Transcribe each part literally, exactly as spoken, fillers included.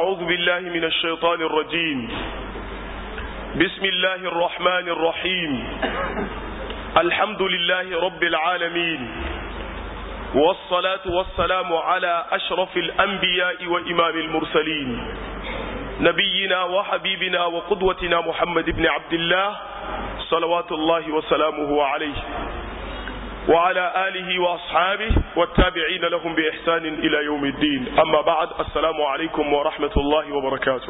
أعوذ بالله من الشيطان الرجيم. بسم الله الرحمن الرحيم. الحمد لله رب العالمين، والصلاة والسلام على أشرف الأنبياء وإمام المرسلين، نبينا وحبيبنا وقدوتنا محمد بن عبد الله صلوات الله وسلامه عليه وعلى آله وأصحابه والتابعين لهم بإحسان إلى يوم الدين. أما بعد، السلام عليكم ورحمة الله وبركاته.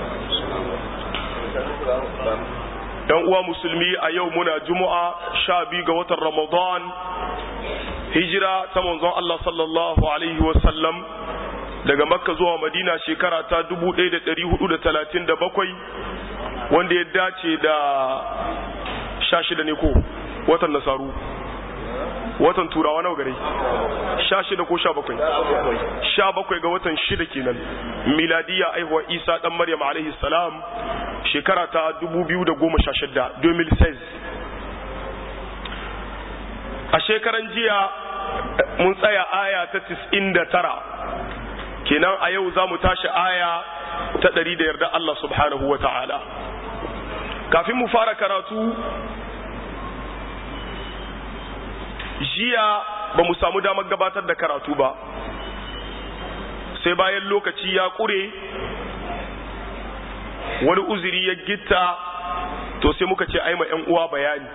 ‘Yan uwa musulmi, a yau muna Juma'a sha biyu ga watan Ramadan, hijira ta manzon Allah sallallahu Alaihi wasallam daga Makka zuwa Madina shekara ta dubu ɗaya da ɗari hudu da talatin da bakwai, wanda ya dace da sha shida ne ko watan Nasaru. Watan Turawa nawa gare? Sha shida ko sha bakwai? Sha bakwai ga watan shida kenan. Miladiya aihuwa Isa dan Maryam alaihi salam shekara ta dubu biyu da goma sha shida, deux mille seize. A shekaran jiya mun tsaya aya ta tis'in da tara. Kenan a yau za mu tashi aya ta ɗari da yarda Allah subhanahu wa ta'ala. Kafin mu fara karatu, jiya ba mu samu damar gabatar da karatu ba, sai bayan lokaci ya ƙure wani uzuri ya gitta, to sai muka ce ai ma ƴan uwa bayani.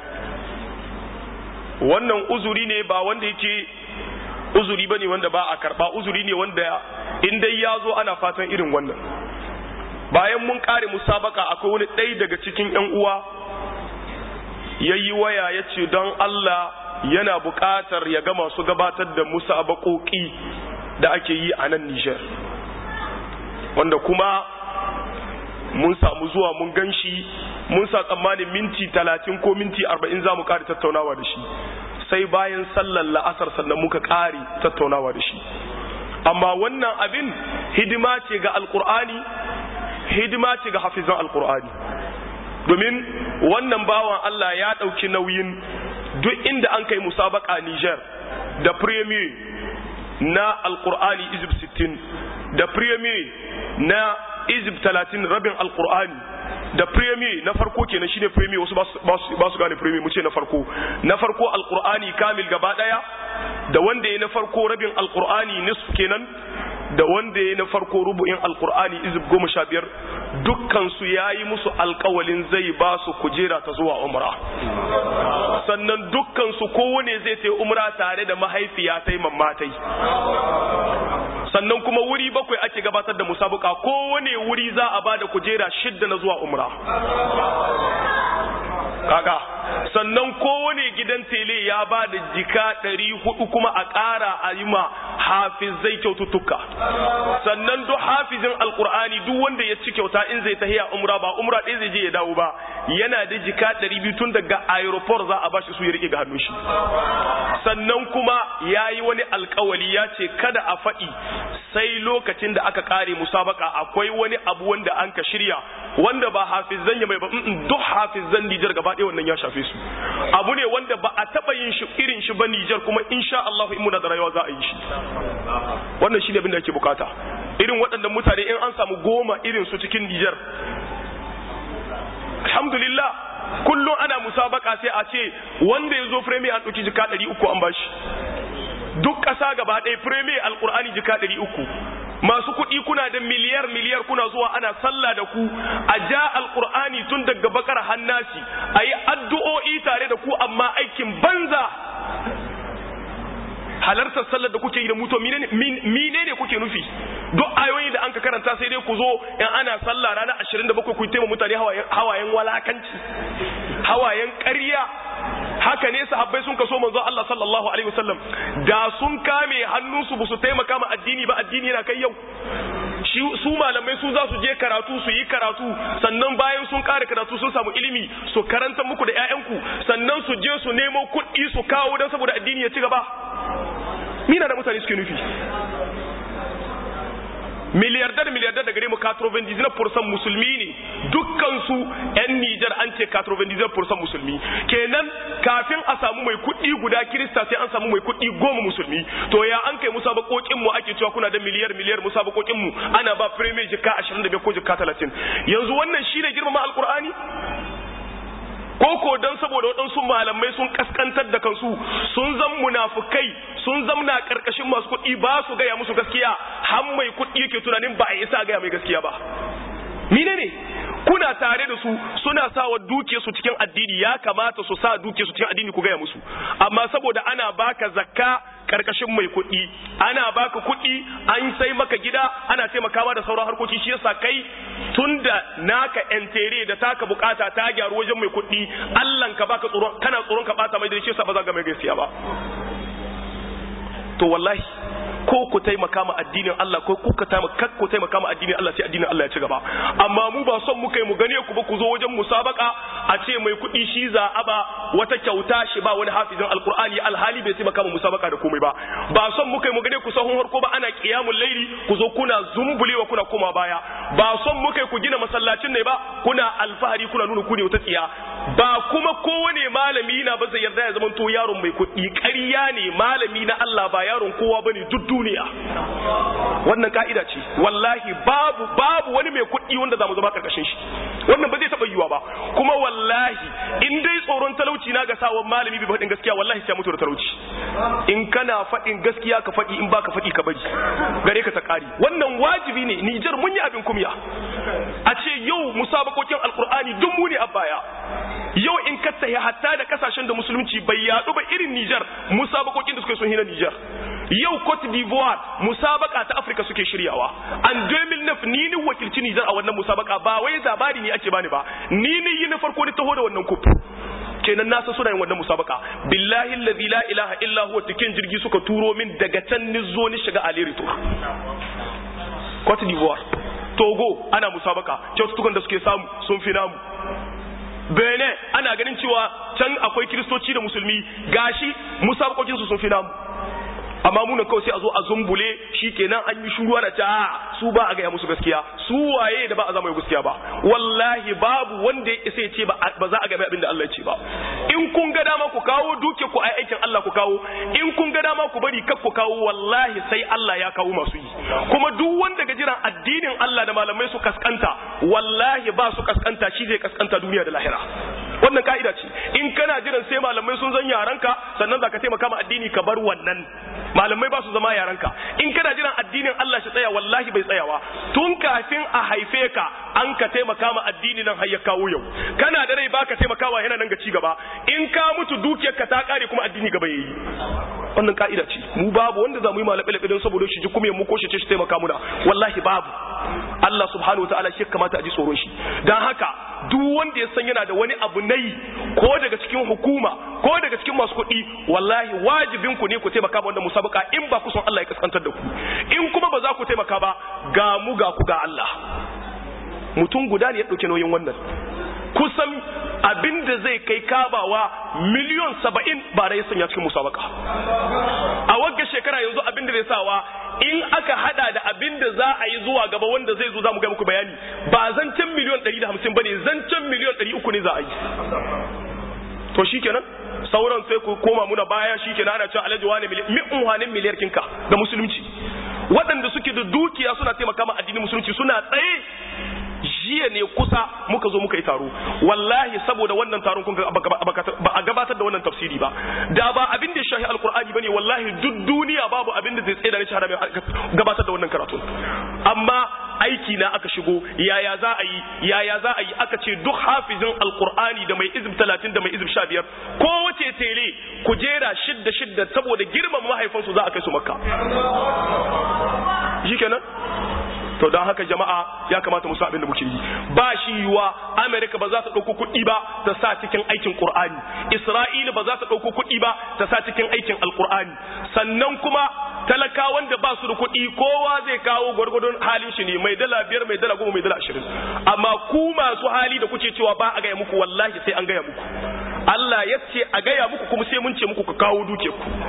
Wannan uzuri ne ba wanda yake uzuri bane wanda ba a karba, uzuri ne wanda in dai ya zo ana fatan irin wannan. Bayan mun kare musabaka, akwai wani ɗaya daga cikin ƴan uwa yayi waya yace don Allah yana buƙatar ya ga masu gabatar da musabakoki da ake yi a nan Niger, wanda kuma mun samu zuwa mun ganshi, mun sa tsammanin minti talatin ko minti arba'in za mu ƙari tattaunawa da shi, sai bayan sallar la'asar sannan muka ƙari tattaunawa da shi. Amma wannan abin hidima ce ga alƙur'ani, hidima ce ga hafizan alƙur'ani, domin wannan bawan Allah ya ɗauki nauyin duk inda an kai musabaka Niger da premier na alkur'ani izib sittin, da premier na izib talatin rabin alkur'ani, da premier na farko kenan shine premier, wasu ba su gane premier, mu ce na farko na farko alkur'ani kamil gaba daya, da wanda ya na farko rabin alkur'ani nisf kenan, da wanda ya na farko rubu'in alkur'ani izib goma sha biyar, dukkan su yayi musu alkawalin zai ba su kujera ta zuwa umra, sannan dukkan su kowane zai ta umra tare da mahaifiya ta mammatai, sannan kuma wuri bakwai ake gabatar da musabaka, kowane wuri za a ba da kujera shidda na zuwa umra kaga, sannan kowane gidan tele ya ba da jika ɗari hudu kuma a ƙara a yi ma hafizai kyaututtuka, sannan duk hafizin alkur'ani duk wanda ya ci kyauta in zai tahiya umra, ba umra ɗaya zai je ya dawo ba, yana da jika ɗari biyu tun daga aeroport za a ba shi su ya riƙe ga hannun shi. Sannan kuma ya yi wani alkawali ya ce kada a faɗi sai lokacin da aka ƙare musabaka akwai wani abu wanda an ka shirya wanda ba hafizan ya mai ba, duk hafizan Nijar gaba ɗaya wannan ya shafe su. Abu ne wanda ba a taɓa yin shi irin shi ba Nijar, kuma insha Allah in muna da rayuwa za a yi shi. Wannan shi ne abin da ake bukata. Irin waɗannan mutane in an samu goma irin su cikin Nijar, alhamdulillah, kullum ana musabaka sai a ce wanda ya zo fireme an ɗauki jika ɗari uku an bashi. Duk ƙasa gaba ɗaya fireme alƙur'ani jika ɗari uku. Masu kuɗi kuna da miliyar miliyar kuna zuwa ana sallah da ku, a ja alƙur'ani tun daga bakar hannasi, a yi addu'o'i tare da ku, amma aikin banza. Halartar sallar da kuke yi da mutuwa mine ne kuke nufi? Duk ayoyi da an ka karanta sai dai ku zo in ana sallah ranar ashirin da bakwai ku taimaka mutane hawayen walakanci, hawayen ƙarya. Haka ne sahabbai sun kaso manzo Allah sallallahu alaihi wasallam, da sun kame hannunsu ba su taimaka ma addini ba, addini yana kai yau. Su malamai su za su je karatu, su yi karatu, sannan bayan sun kare karatu sun samu ilimi su karanta muku da ƴaƴanku, sannan su je su nemo kuɗi su kawo don saboda addini ya ci gaba. Mina da mutane suke nufi. miliyardar miliyardar da gare mu ninety-nine percent musulmi ne, dukkan su yan Niger an ce ninety-nine percent musulmi, kenan kafin a samu mai kuɗi guda Kirista sai an samu mai kuɗi goma musulmi. To ya an kai musabakokin mu ake cewa kuna da miliyar miliyar musabakokin mu ana ba premier jika ashirin da biyar ko jika talatin. Yanzu wannan shine girmama alqur'ani? Koko dan saboda waɗansu malamai sun kaskantar da kansu, sun zan munafukai, sun zamna karkashin masu kuɗi ba su gaya musu gaskiya, har mai kuɗi yake tunanin ba a isa gaya mai gaskiya ba. Mine ne? Kuna tare da su suna sawa duke su cikin addini, ya kamata su sa duke su cikin addini ku gaya musu, amma saboda ana baka zakka karkashin mai kuɗi, ana baka kuɗi an sai maka gida, ana taimakawa da sauran harkoki, shi yasa kai tunda naka entere da taka bukata ta gyaru wajen mai kuɗi, Allah ka baka tsoron, kana tsoron ka bata mai da shi yasa ba za ga mai gaskiya ba. To wallahi ko ku taimaka ma addinin Allah ko kuka taimaka ku taimaka ma addinin Allah sai addinin Allah ya ci gaba. Amma mu ba son mu kai mu gane ku ba ku zo wajen musabaka a ce mai kuɗi shi za a ba wata kyauta shi ba wani hafizin alqur'ani alhali bai taimaka ma musabaka da komai ba. Ba son mu kai mu gane ku sahun harko ba ana qiyamul laili ku zo kuna zumbulewa kuna koma baya. Ba son mu kai ku gina masallacin ne ba kuna alfahari kuna nuna ku ne wata tsiya. Ba kuma kowane malami na ba zai yarda ya zama to yaron mai kuɗi, ƙarya ne, malami na Allah ba yaron kowa bane duk duniya. Wannan ka'ida ce, wallahi babu babu wani mai kuɗi wanda zamu zama karkashin shi, wannan ba zai taɓa yiwa ba. Kuma wallahi in dai tsoron talauci na ga sawan malami bai faɗin gaskiya, wallahi sai mutu da talauci. In kana faɗin gaskiya ka faɗi, in baka faɗi ka bari, gare ka ta ƙari. Wannan wajibi ne. Nijar mun yi abin kumya, a ce yau musabakokin alkur'ani duk mu ne a baya. Yau in ka tahi hatta da kasashen da musulunci bai yaɗu ba irin Nijar, musabakokin da suka sun hina Nijar. Yau Cote d'Ivoire musabaka ta Afrika suke shiryawa. An two thousand nine ni ni wakilci Nijar a wannan musabaka, ba wai zabari ne ake bani ba, ni ni yi na farko ni taho da wannan kup. Kenan na san suna yin wannan musabaka. Billahi allazi la ilaha illa huwa, cikin jirgi suka turo min daga can ni zo ni shiga Alirito. Cote d'Ivoire, Togo ana musabaka, kyaututtukan da suke samu sun fi namu. Benin ana ganin cewa can akwai kiristoci da musulmi, gashi musabakokin su sun fi namu. Amma munan kawai sai a zo a zumbule, shikenan an yi shuru ana ta su ba a gaya musu gaskiya, su waye da ba a zama yi gaskiya ba. Wallahi babu wanda ya isa ya ce ba za a gaya abin da Allah ya ce ba. In kun ga dama ku kawo duke ku ai aikin Allah ku kawo, in kun ga dama ku bari kar ku kawo, wallahi sai Allah ya kawo masu yi. Kuma duk wanda ga jiran addinin Allah da malamai su kaskanta, wallahi ba su kaskanta, shi zai kaskanta duniya da lahira. Wannan ka'ida ce. In kana jiran sai malamai sun zan yaranka sannan zaka taimaka ma addini, ka bar wannan. Malamai ba su zama yaranka. In kana jiran addinin Allah shi tsaya, wallahi bai tsayawa. Tun kafin a haife ka an ka taimaka ma addini nan har ya kawo yau. Kana da rai baka taimakawa yana nan ga ci gaba. In ka mutu dukiyarka ta kare kuma addini gaba yayi. Wannan ka'ida ce. Mu babu wanda za mu yi malabe labe don saboda shi ji kuma mu ko shi ce shi taimaka muna. Wallahi babu. Allah subhanahu wataala shi kamata a ji tsoron shi. Dan haka duk wanda ya san yana da wani abu nayi ko daga cikin hukuma ko daga cikin masu kuɗi, wallahi wajibin ku ne ku taimaka ma wannan musabaka, in ba ku son Allah ya kaskantar da ku. In kuma ba za ku taimaka ba, ga mu ga ku ga Allah. Mutum guda ne ya dauke nauyin wannan. Kusan abinda zai kai kabawa miliyon saba'in ba da ya sanya cikin musabaka. A wagga shekara yanzu abinda zai sawa, in aka hada da abinda za a yi zuwa gaba wanda zai zo za mu ga muku bayani, ba zancen miliyon ɗari da hamsin ba ne, zancen miliyon ɗari uku ne za a yi. To shi kenan sauran sai ku koma muna baya, shi kenan ana cewa alhaji wani mi'un hanin miliyar kinka da musulunci. Waɗanda suke da dukiya suna taimaka ma addinin musulunci suna tsaye. Jiya ne kusa muka zo muka yi taro, wallahi saboda wannan taron kun ba a gabatar da wannan tafsiri ba, da ba abin da ya shahi alkur'ani bane, wallahi duk duniya babu abin da zai tsaye da ni shahada gabatar da wannan karatu. Amma aiki na aka shigo, yaya za a yi yaya za a yi aka ce duk hafizin alkur'ani da mai izib talatin da mai izib sha biyar kowace tele kujera shidda shidda saboda girman mahaifansu za a kai su Makka. Shikenan. To don haka jama'a ya kamata mu san abin da muke yi. Ba shi yiwa America ba za ta dauko kuɗi ba ta sa cikin aikin Qur'ani, Isra'ila ba za ta dauko kuɗi ba ta sa cikin aikin Alqur'ani. Sannan kuma talakawan da ba su da kuɗi kowa zai kawo gwargwadon halin shi ne, mai dala biyar mai dala goma mai dala ashirin. Amma ku masu hali da kuke cewa ba a gaya muku, wallahi sai an gaya muku. Allah ya ce a gaya muku kuma sai mun ce muku ku kawo duke ku.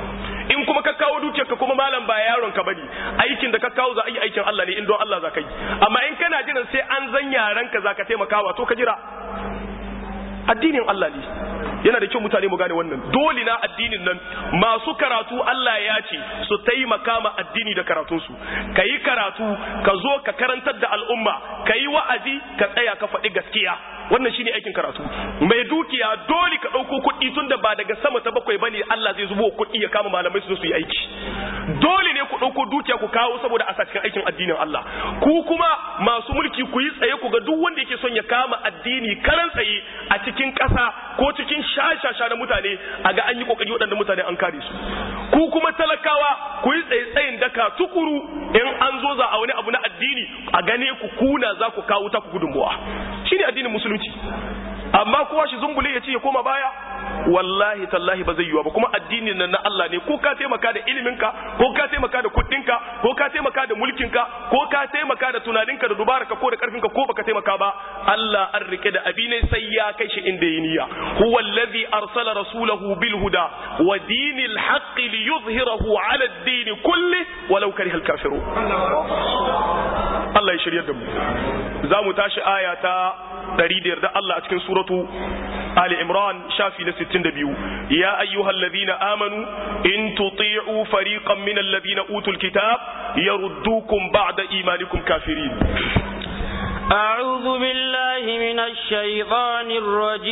in kuma ka kawo dukiyar ka kuma malam ba yaron ka bane aikin da ka kawo za a yi aikin Allah ne in don Allah za ka yi amma in kana jiran sai an zan yaran ka za ka taimakawa to ka jira addinin Allah ne yana da kyau mutane mu gane wannan dole na addinin nan masu karatu Allah ya ce su taimaka ma addini da karatunsu ka yi karatu ka zo ka karantar da al'umma ka yi wa'azi ka tsaya ka faɗi gaskiya wannan shine aikin karatu mai dukiya dole ka ɗauko kuɗi tun da ba daga sama ta bakwai bane Allah zai zubo kuɗi ya kama malamai su su yi aiki dole ne ku ɗauko dukiya ku kawo saboda a cikin aikin addinin Allah ku kuma masu mulki ku yi tsaye ku ga duk wanda yake son ya kama addini karan tsaye a cikin ƙasa ko cikin shashasha na mutane a ga an yi kokari waɗanda mutane an kare su ku kuma talakawa ku yi tsaye tsayin daka tukuru in an zo za a wani abu na addini a gane ku kuna za ku kawo ta ku gudunmuwa shine addinin musulunci amma kowa shi zumbule ya ce ya koma baya wallahi tallahi ba zai yiwa ba kuma addinin nan na Allah ne ko ka taimaka da iliminka ko ka taimaka da kuɗinka ko ka taimaka da mulkinka ko ka taimaka da tunaninka da dubaraka ko da karfinka ko baka taimaka ba Allah an rike da abi ne sai ya kai shi inda yi niyya huwa allazi arsala rasulahu bil huda wa dinil haqq li yuzhirahu ala ad-din kulli walau karihal kafirun Allah ya shiryar da mu za mu tashi aya ta ɗari da yarda Allah a cikin suratu Ali Imran shafi na sittin da biyu ya ayyuhal ladina amanu in tuti'u fariqan min alladhina utul kitab yaruddukum ba'da imanikum kafirin a'udhu billahi minash shaitanir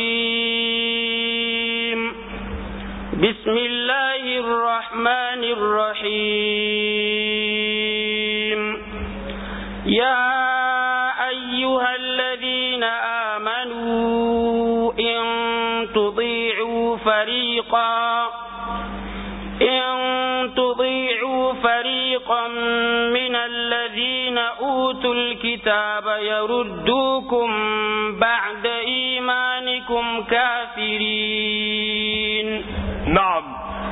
rajim bismillahir rahmanir rahim ya أيها الذين آمنوا إن تطيعوا فريقا إن تطيعوا فريقا من الذين أوتوا الكتاب يردوكم بعد إيمانكم كافرين. نعم.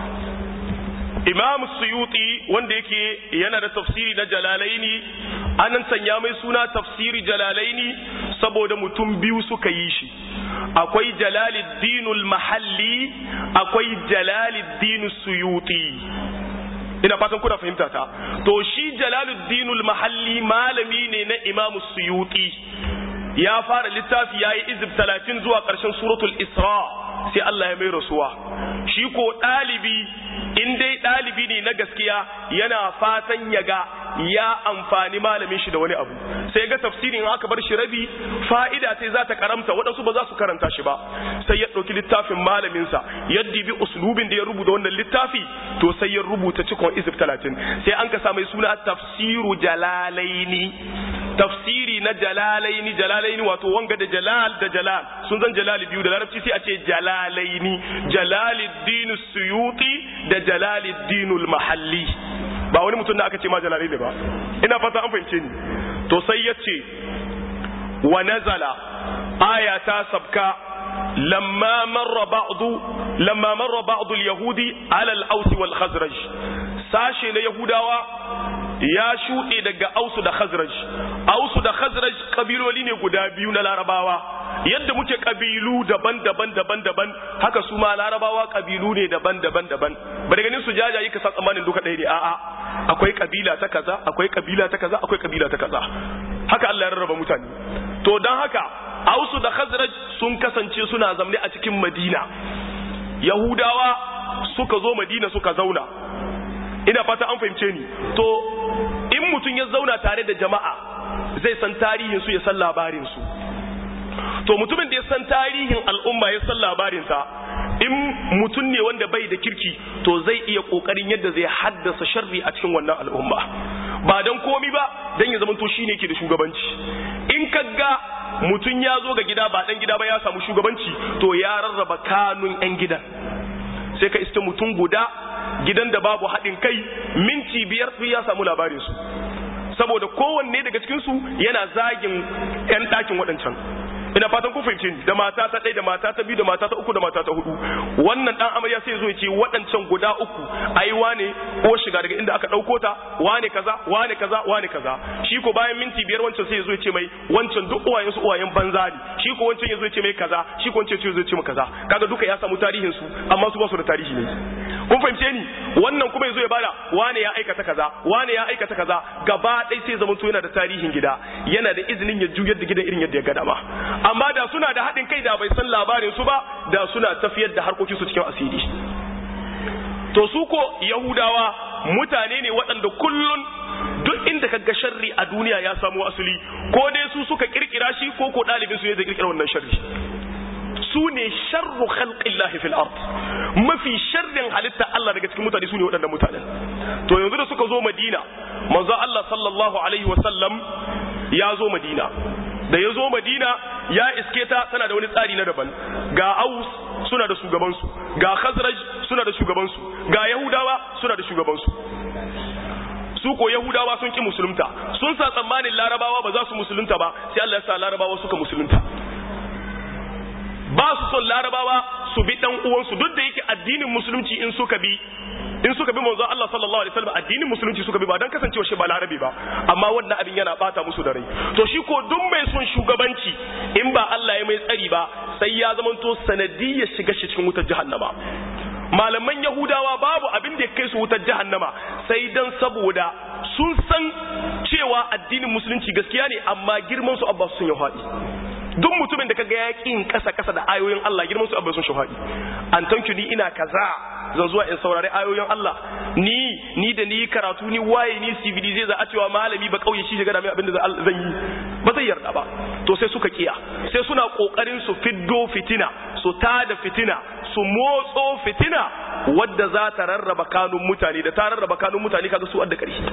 Imam Suyuti wanda yake yana da tafsiri na Jalalaini anan sanya mai suna tafsiri Jalalaini saboda mutum biyu suka yi shi akwai Jalaluddinul Mahalli akwai Jalaluddin Suyuti ina fatan kuna fahimta ta to shi Jalaluddinul Mahalli malami ne na Imam Suyuti ya fara littafi yayi izib talatin zuwa ƙarshen suratul Isra sai Allah ya mai rasuwa shi ko ɗalibi in dai ɗalibi ne na gaskiya yana fatan ya ga ya amfani malamin shi da wani abu sai ga tafsirin aka bar shi rabi fa'ida sai za ta karamta waɗansu ba za su karanta shi ba sai ya ɗauki littafin malaminsa yadda bi uslubin da ya rubuta wannan littafi to sai ya rubuta cikon izib talatin sai an ka sa mai suna tafsiru jalalaini tafsiri na jalalaini jalalaini wato wanga da jalal da jalal sun zan jalali biyu da larabci sai a ce jalalaini jalaluddin suyuti da jalaluddinul mahalli ba wani mutum da aka ce ma jalalaini ba ina fata an fahimce ni to sai ya ce wa nazala aya ta sabka lamma marra ba'du lamma marra ba'du al-yahudi ala al-aws wal khazraj sashe na yahudawa ya shuɗe daga ausu da khazraj ausu da khazraj kabiloli ne guda biyu na larabawa yadda muke kabilu daban-daban daban-daban haka su ma larabawa kabilu ne daban-daban daban ba da ganin su jajaye ka san tsammanin duka ɗaya ne a'a akwai kabila ta kaza akwai kabila ta kaza akwai kabila ta kaza haka Allah ya rarraba mutane to dan haka ausu da khazraj sun kasance suna zamne a cikin Madina Yahudawa suka zo Madina suka zauna ina fata an fahimce ni to in mutum ya zauna tare da jama'a zai san tarihin su ya san labarin su to mutumin da ya san tarihin al'umma ya san labarin sa in mutum ne wanda bai da kirki to zai iya kokarin yadda zai haddasa sharri a cikin wannan al'umma ba dan komi ba dan ya zama to shine yake da shugabanci in kaga mutum ya zo ga gida ba dan gida ba ya samu shugabanci to ya rarraba kanun yan gidan sai ka iska mutum guda gidan da babu haɗin kai minti biyar su ya samu labarin su saboda kowanne daga cikin su yana zagin ƴan ɗakin waɗancan ina fatan ku fahimce ni da mata ta ɗaya da mata ta biyu da mata ta uku da mata ta hudu wannan dan amarya sai zo ya ce waɗancan guda uku ai wane ko shiga daga inda aka ɗauko ta wane kaza wane kaza wane kaza shi ko bayan minti biyar wancan sai ya zo ya ce mai wancan duk uwayen su uwayen banza ne shi ko wancan ya zo ya ce mai kaza shi ko wancan ya zo ya ce mai kaza kaga duka ya samu tarihin su amma su ba su da tarihi ne kun fahimce ni wannan kuma yazo ya bada wane ya aikata kaza wane ya aikata kaza gaba dai sai zaman to yana da tarihin gida yana da izinin ya juyar da gidan irin yadda ya ga dama amma da suna da haɗin kai da bai san labarin su ba da suna tafiyar da harkokin su cikin asiri to su ko yahudawa mutane ne waɗanda kullun duk inda kaga sharri a duniya ya samu asali ko dai su suka kirkira shi ko ko dalibin su ne da kirkira wannan sharri su ne sharru khalqillahi fil ard mafi sharrin halitta Allah daga cikin mutane su ne waɗannan mutanen to yanzu da suka zo Madina manzo Allah sallallahu alaihi wasallam ya zo Madina da ya zo Madina ya iske ta tana da wani tsari na daban ga Aus suna da shugabansu ga Khazraj suna da shugabansu ga Yahudawa suna da shugabansu su ko Yahudawa sun ki musulunta sun sa tsammanin Larabawa ba za su musulunta ba sai Allah ya sa Larabawa suka musulunta ba su son Larabawa su bi dan uwansu duk da yake addinin musulunci in suka bi in suka bi manzo Allah sallallahu alaihi wasallam addinin musulunci suka bi ba dan kasancewa shi ba Larabi ba amma wannan abin yana bata musu da rai to shi ko duk mai son shugabanci in ba Allah ya mai tsari ba sai ya zamanto sanadiyyar shiga shi cikin wutar jahannama malaman Yahudawa babu abin da ya kai su wutar jahannama sai dan saboda sun san cewa addinin musulunci gaskiya ne amma girman su abba sun yi faɗi duk mutumin da kaga yakin kasa kasa da ayoyin Allah girman su abba sun shahadi an tanki ni ina kaza zan zuwa in saurari ayoyin Allah ni ni da ni karatu ni waye ni C V D zai za a cewa malami ba kauye shi shiga da mai abin da zan yi ba zai yarda ba to sai suka kiya sai suna kokarin su fiddo fitina su tada fitina su motso fitina wadda za ta rarraba kanun mutane da ta rarraba kanun mutane kaga su adda ƙarshe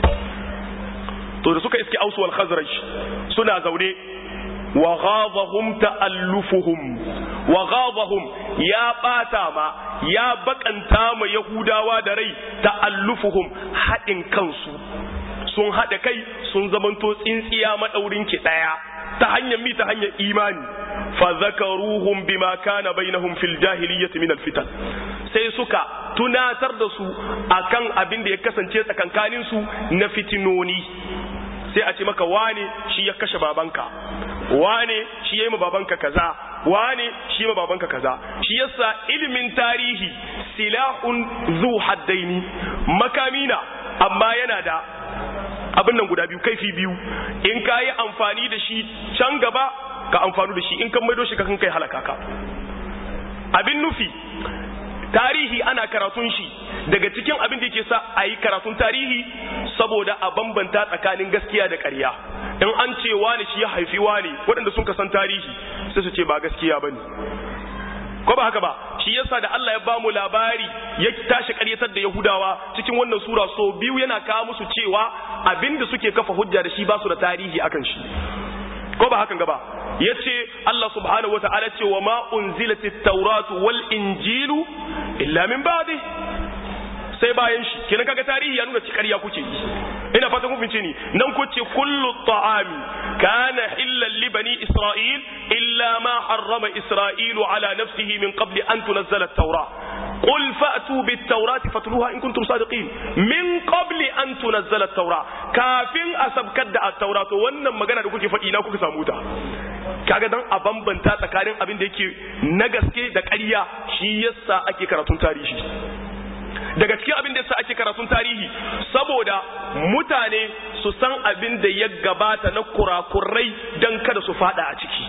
to da suka iske Ausu wal Khazraj suna zaune wa ghadahum ta'allufuhum wa ghadahum ya bata ma ya bakanta ma Yahudawa da rai ta'allufuhum hadin kansu sun hada kai sun zamanto tsintsiya madaurin ki daya ta hanyar mi ta hanyar imani fa zakaruhum bima kana bainahum fil jahiliyyati min al fitan sai suka tunatar da su akan abin da ya kasance tsakankanin su na fitinoni sai a ce maka wane shi ya kashe babanka wane shi ya yi ma babanka kaza wane shi ya yi ma babanka kaza shi yasa ilimin tarihi silahun zu haddaini makamina amma yana da abin nan guda biyu kaifi biyu in ka yi amfani da shi can gaba ka amfani da shi in kan maido shi ka kan kai halaka ka abin nufi tarihi ana karatun shi daga cikin abin da yake sa a yi karatun tarihi saboda a bambanta tsakanin gaskiya da ƙarya in an ce wani shi ya haifi wani waɗanda sun kasan tarihi sai su ce ba gaskiya ba ne ko ba haka ba shi yasa da Allah ya bamu labari ya tashi ƙaryatar da Yahudawa cikin wannan sura so biyu yana kawo musu cewa abin da suke kafa hujja da shi ba su da tarihi akan shi ko ba hakan gaba yace Allah subhanahu wataala ce wa ma unzilatit tawratu wal injilu illa min ba'di sai bayan shi kenan kaga tarihi ya nuna cikariya kuke ina fata kun fince ni nan ku ce kullu ta'ami kana hillan li bani isra'il illa ma harrama isra'ilu ala nafsihi min qabli an tunzala at-taura qul fa'tu bit-taurati fatluha in kuntum sadiqin min qabli an tunzala at-taura kafin asabkar da at-taura to wannan magana da kuke faɗi na kuka samu ta kaga dan a bambanta tsakanin abin da yake na gaske da ƙarya shi yasa ake karatun tarihi daga cikin abin da yasa ake karatun tarihi saboda mutane su san abin da ya gabata na kurakurai dan kada su fada a ciki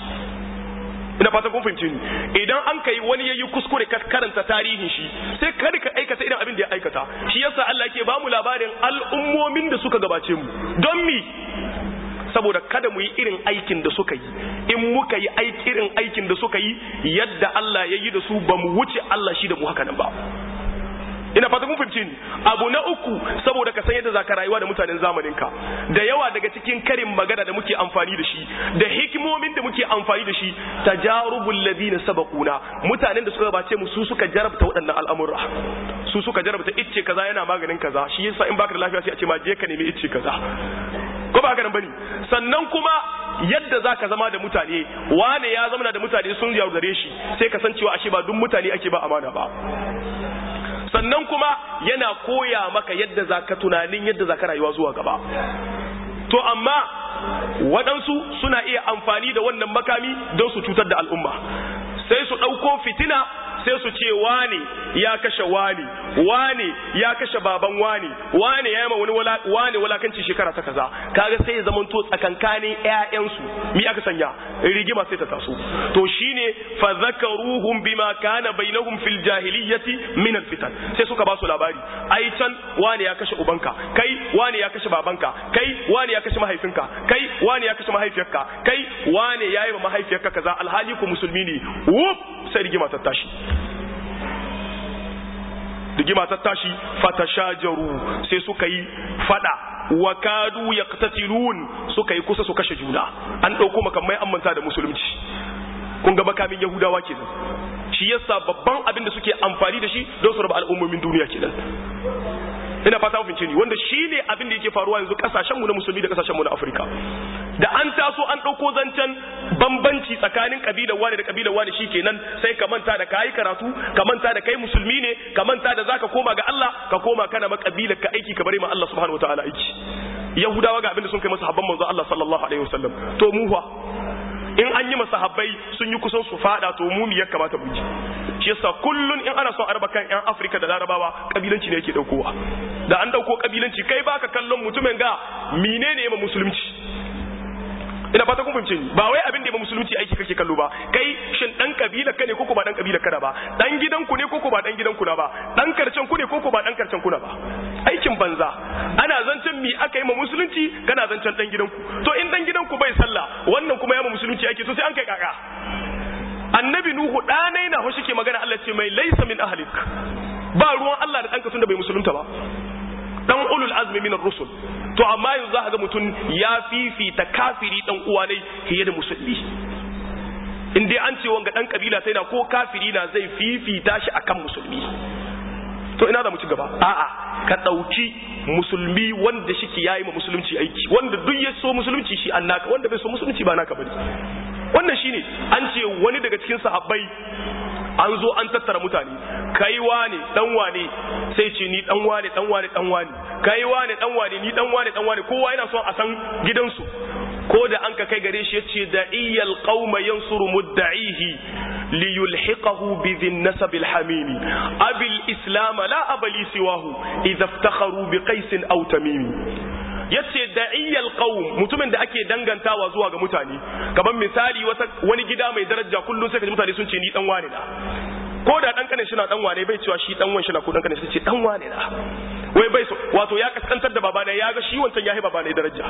ina fata kun fahimce ni idan an kai wani yayi kuskure ka karanta tarihin shi sai kada ka aikata irin abin da ya aikata shi yasa Allah yake ba mu labarin al'ummomin da suka gabace mu don mi saboda kada mu yi irin aikin da suka yi in muka yi irin aikin da suka yi yadda Allah ya yi da su ba mu wuce Allah shi da mu haka nan ba ina fata kun fahimce ni abu na uku saboda ka san yadda zaka rayuwa da mutanen zamaninka da yawa daga cikin karin magana da muke amfani da shi da hikimomin da muke amfani da shi tajarubul ladina sabaquna mutanen da suka gabace mu su suka jarabta waɗannan al'amura su suka jarabta icce kaza yana maganin kaza shi yasa in baka da lafiya sai a ce ma je ka nemi icce kaza ko ba haka nan bane sannan kuma yadda zaka zama da mutane wane ya zama da mutane sun yaudare shi sai ka san cewa ashe ba duk mutane ake ba amana ba sannan kuma yana koya maka yadda zaka tunanin yadda zaka rayuwa zuwa gaba to amma waɗansu suna iya amfani da wannan makami don su cutar da al'umma sai su ɗauko fitina sai su ce wane ya kashe wane wane ya kashe baban wane wane ya yi ma wani wala, wane walakanci shekara ta kaza kaga sai ya zama to tsakankanin ƴaƴansu mi aka sanya rigima sai ta taso to shine fa zakaruhum bima kana bainahum fil jahiliyyati min al fitan sai suka ba su labari ai can wane ya kashe ubanka kai wane ya kashe babanka kai wane ya kashe mahaifinka kai wane ya kashe mahaifiyarka kai wane ya yi ma mahaifiyarka kaza alhali ku musulmi ne wuf sai rigima ta tashi rigima ta tashi fatashajaru sai suka yi fada wa kadu yaqtatilun suka yi kusa su kashe juna an dauko makamai an manta da musulunci kun ga makamin yahudawa kenan shi yasa babban abin da suke amfani da shi don su raba al'ummomin duniya kenan ina fata mun ni wanda shine abin da yake faruwa yanzu kasashen mu na musulmi da kasashen mu na Afirka da an taso an dauko zancen bambanci tsakanin kabilar wani da kabilar wani shikenan sai ka manta da kai karatu ka manta da kai musulmi ne ka manta da zaka koma ga Allah ka koma kana makabilar ka aiki ka bare ma Allah subhanahu wataala aiki yahudawa ga abin da sun kai masa habban manzo Allah sallallahu alaihi wasallam to mu fa in an yi masahabbai sun yi kusan su fada to mu ya kamata mu ji shi yasa kullun in ana son araba kan yan Afirka da Larabawa kabilanci ne yake daukowa da an dauko kabilanci kai baka kallon mutumin ga menene ya musulunci ina fata kun fahimce ni ba wai abin da ya musulunci aiki kake kallo ba kai shin dan kabila ka ne koko ba dan kabila ka ba dan gidanku ne koko ba dan gidanku na ba dan karcen ku ne koko ba dan karcen ku na ba aikin banza ana zancen mi aka yi ma musulunci kana zancen dan gidanku to in dan gidanku bai sallah wannan kuma ya ma musulunci aiki to sai an kai kaka annabi nuhu danai na ho shike magana Allah ce mai laysa min ahlik ba ruwan Allah da danka tunda bai musulunta ba dan ulul azmi min ar-rusul to amma yanzu za ka ga mutum ya fifita kafiri dan uwa ne fiye da musulmi in dai an ce wanga dan kabila sai na ko kafiri na zai fifita shi akan musulmi to ina da mu ci gaba a'a ka dauki musulmi wanda shike yayi ma musulunci aiki wanda duk ya so musulunci shi annaka wanda bai so musulunci ba naka bane wannan shine an ce wani daga cikin sahabbai an zo an tattara mutane kai wane dan wane sai ce ni dan wane dan wane dan wane kai wane dan wane ni dan wane dan wane kowa yana son a san gidansu ko da an ka kai gare shi yace da iyal qauma yansuru mudda'ihi li yulhiqahu bi dhin nasab al hamimi abil islam la abali siwahu idha iftakharu bi qais aw tamim yace da'iyyal qaum mutumin da ake dangantawa zuwa ga mutane kamar misali wata wani gida mai daraja kullun sai ka ji mutane sun ce ni dan wane da ko da dan kanin shi na dan wane bai cewa shi dan wan shi na ko dan kanin shi ce dan wane da wai bai so wato ya kaskantar da baba ne ya ga shi wancan yahi baba ne daraja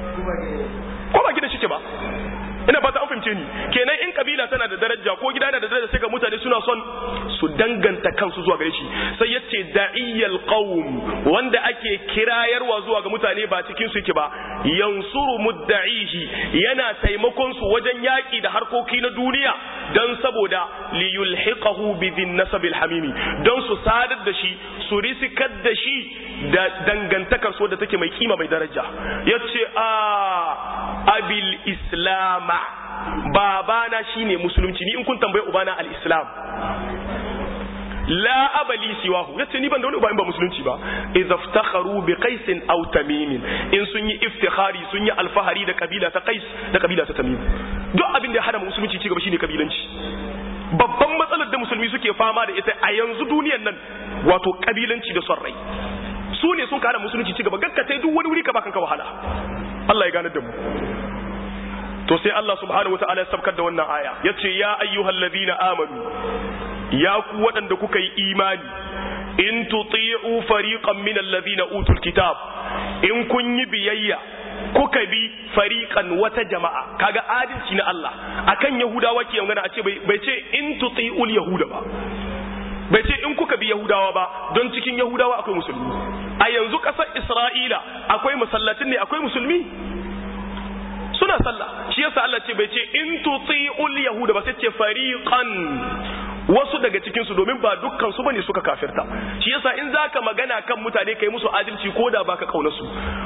ko ba gidan shi ke ba ina fata an fahimce ni kenan in kabila tana da daraja ko gida yana da daraja sai ga mutane suna son su danganta kansu zuwa gare shi sai yace da'iyyal qaum wanda ake kirayarwa zuwa ga mutane ba cikin su yake ba yansuru mudda'ihi yana taimakon su wajen yaki da harkoki na duniya dan saboda li yulhiqahu bi dhin nasabil hamimi dan su sadar da shi su risikar da shi da dangantakar so da take mai kima mai daraja yace a abil islam babana shine musulunci ni in kun tambaye ubana al-islam la abali siwahu yace ni ban da wani uba in ba musulunci ba idza iftakharu bi qais aw tamim in sun yi iftikhari sun yi alfahari da kabila ta qais da kabila ta tamim duk abin da ya hada musulunci ci gaba shine kabilanci babban matsalar da musulmi suke fama da ita a yanzu duniyar nan wato kabilanci da son rai su ne sun hada musulunci ci gaba gakkatai duk wani wuri ka bakan ka wahala Allah ya ganar da mu to sai Allah subhanahu wataala ya sabkar da wannan aya yace ya ayyuhal ladina amanu ya ku wadanda kuka yi imani in tuti'u fariqan min alladhina utul kitab in kun yi biyayya kuka bi fariqan wata jama'a kaga adalci na Allah akan yahudawa ke magana a ce bai ce in tuti'ul yahuda ba bai ce in kuka bi yahudawa ba don cikin yahudawa akwai musulmi a yanzu kasar Isra'ila akwai masallatin ne akwai musulmi suna sallah shi yasa Allah ce bai ce in tuti'ul yahuda ba sai ce fariqan wasu daga cikin su domin ba dukkan su bane suka kafirta shi yasa in zaka magana kan mutane kai musu adalci koda baka kauna su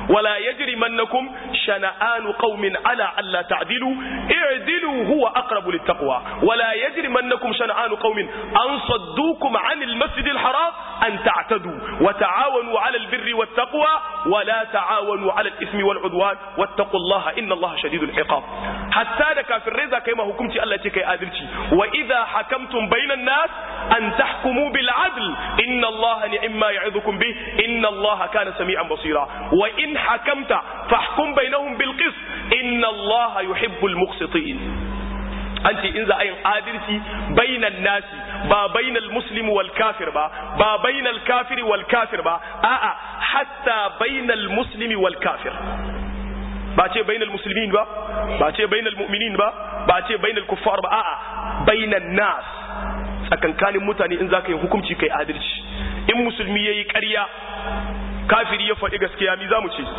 wala yajrimannakum shana'anu qaumin ala alla ta'dilu i'dilu huwa aqrabu littaqwa wala yajrimannakum shana'anu qaumin an saddukum 'anil masjidil haram an ta'tadu wa ta'awanu 'alal birri wat taqwa wala ta'awanu 'alal ismi wal 'udwan wattaqullaha innallaha shadidul 'iqab. hatta da kafirai za kai ma hukunci Allah ce kai adalci wa idha hakamtum bainan nas an tahkumu bil 'adl inna allaha ni'ma ya'idukum bih inna allaha kana sami'an basira wa in hakamta fahkum bainahum bil qist inna allaha yuhibbul muqsitin. an ce in za a yin adalci bainan nasi ba bainal muslim wal kafir ba ba bainal kafiri wal kafir ba a'a hatta bainal muslimi wal kafir. ba ce bainal muslimin ba ba ce bainal mu'minin ba ba ce bainal kuffar ba a'a bainan nas tsakankanin mutane in zaka yi hukunci kai adalci. in musulmi yayi ƙarya kafiri ya faɗi gaskiya mi zamu ce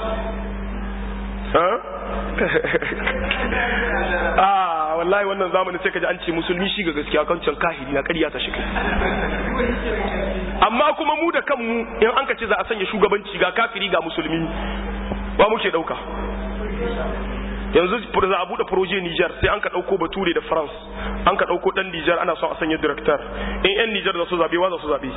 ah wallahi wannan zamanin sai kaji an ce musulmi shi ga gaskiya kan can kahiri na ƙarya ta shi kai. amma kuma mu da kanmu in an ka ce za a sanya shugabanci ga kafiri ga musulmi ba muke dauka. yanzu za a bude proje Niger sai an ka dauko Bature da France an ka dauko dan Niger ana son a sanya director in yan Niger da su zabe wa za su zabe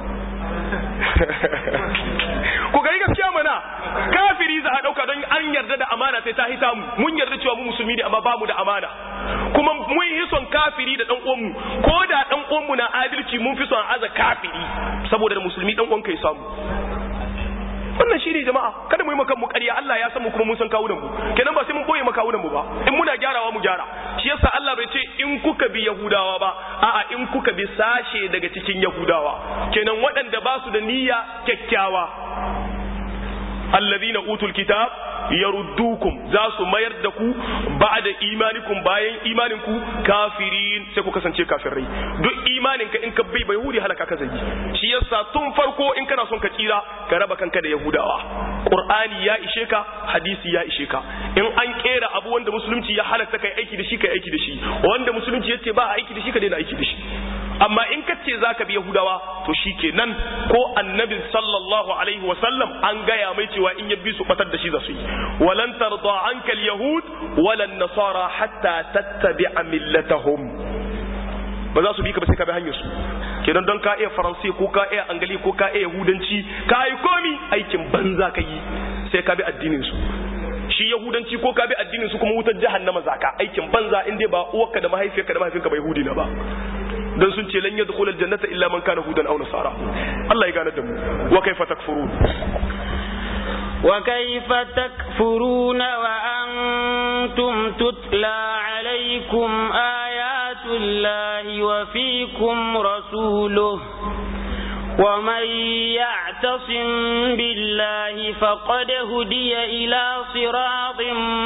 ku gari gaskiya mana kafiri za a dauka don an yarda da amana sai ta hita mu mun yarda cewa mu musulmi ne amma ba mu da amana kuma mun yi son kafiri da dan uwan mu ko da dan uwan mu na adalci mun fi son aza kafiri saboda musulmi dan uwan kai samu. wannan shi ne jama'a kada mu yi makan mu ƙarya Allah ya san mu kuma mun san kawunan mu kenan ba sai mun boye makawunan mu ba in muna gyarawa mu gyara shi yasa Allah bai ce in kuka bi Yahudawa ba a'a in kuka bi sashe daga cikin Yahudawa kenan waɗanda ba su da niyya kyakkyawa alladhina utul kitab yaruddukum za su mayar da ku ba'da imanikum bayan imaninku kafirin sai ku kasance kafirai. duk imanin ka in ka bai bai yahudi halaka ka zai shi yasa tun farko in kana son ka tsira ka raba kanka da yahudawa. qur'ani ya ishe ka hadisi ya ishe ka in an kera abu wanda musulunci ya halatta kai aiki da shi kai aiki da shi wanda musulunci yace ba aiki da shi ka daina aiki da shi. amma in ka ce zaka bi yahudawa to shikenan ko annabi sallallahu alaihi wasallam an gaya mai cewa in ya bi su batar da shi za su yi walan tarda anka alyahud walan nasara hatta tattabi'a millatahum ba za su bi ka ba sai ka bi hanyar su kenan don ka iya faransai ko ka iya angali ko ka iya yahudanci ka yi komi aikin banza ka yi sai ka bi addinin su. shi yahudanci ko ka bi addinin su kuma wutar jahannama zaka aikin banza in dai ba uwarka da mahaifiyarka da mahaifinka ba yahudi na ba dan sun ce lan yadkhul aljannata illa man kana hudan aw nasara. Allah ya gane da mu. wa kaifa takfurun wa kaifa takfuruna wa antum tutla alaykum ayatullahi wa fiikum rasuluhu ومن يعتصم بالله فقد هدي إلى صراط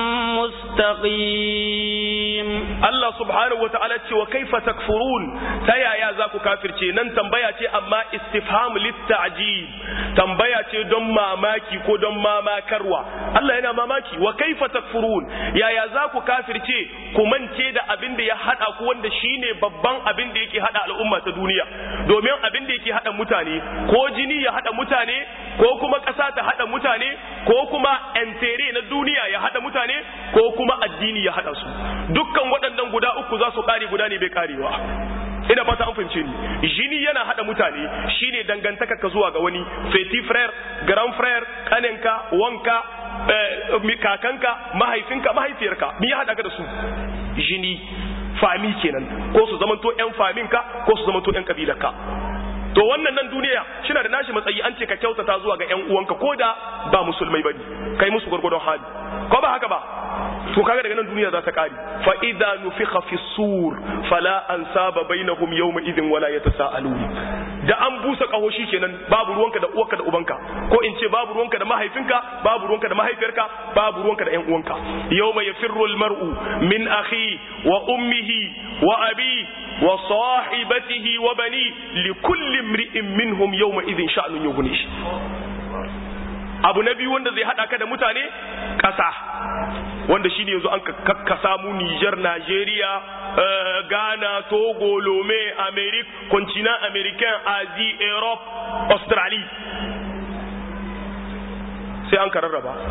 مستقيم. الله سبحانه وتعالى وكيف تكفرون تيا يا ذاك كافر نن تنبيا أما استفهام للتعجيب تنبيا دم ماماكي كو دم ماما كروا الله ينا ماماكي وكيف تكفرون يا يا ذاك كافر كمن تيدا أبين دي يحد أكوان دي شيني ببان أبين دي يكي هذا الأمة الدنيا دومين أبين دي يكي هذا متى ko jini ya hada mutane ko kuma ƙasa ta hada mutane ko kuma entere na duniya ya hada mutane ko kuma addini ya hada su dukkan waɗannan guda uku za su ƙare guda ne bai ƙarewa. ina fata an fahimce ni jini yana hada mutane shine dangantaka ka zuwa ga wani petit frère grand frère kanenka wanka eh, kakanka mahaifinka mahaifiyarka me ya hada ka da su jini fami kenan ko su zamanto ƴan faminka ko su zamanto ƴan kabilarka. to wannan nan duniya shina da nashi matsayi an ce ka kyautata zuwa ga ƴan uwanka ko da ba musulmai bane kai musu gurgurdon hali ko ba haka ba to kaga daga nan duniya za ta kare fa idza nufikha fi sur fala ansaba bainahum yawma idhin wala yatasaalun da an busa kaho kenan babu ruwanka da uwarka da ubanka ko in ce babu ruwanka da mahaifinka babu ruwanka da mahaifiyarka babu ruwanka da ƴan uwanka yawma yafirru almar'u min akhi wa ummihi wa abi wa sahibatihi wa bani likulli imri'in minhum yawma idhin sha'nun yughnish. abu na biyu wanda zai hada ka da mutane kasa wanda shine yanzu an kakkasa mu Niger, Nigeria, uh, Ghana, Togo, Lome, America, continent américain, Asie, Europe, Australie. Sai an kararraba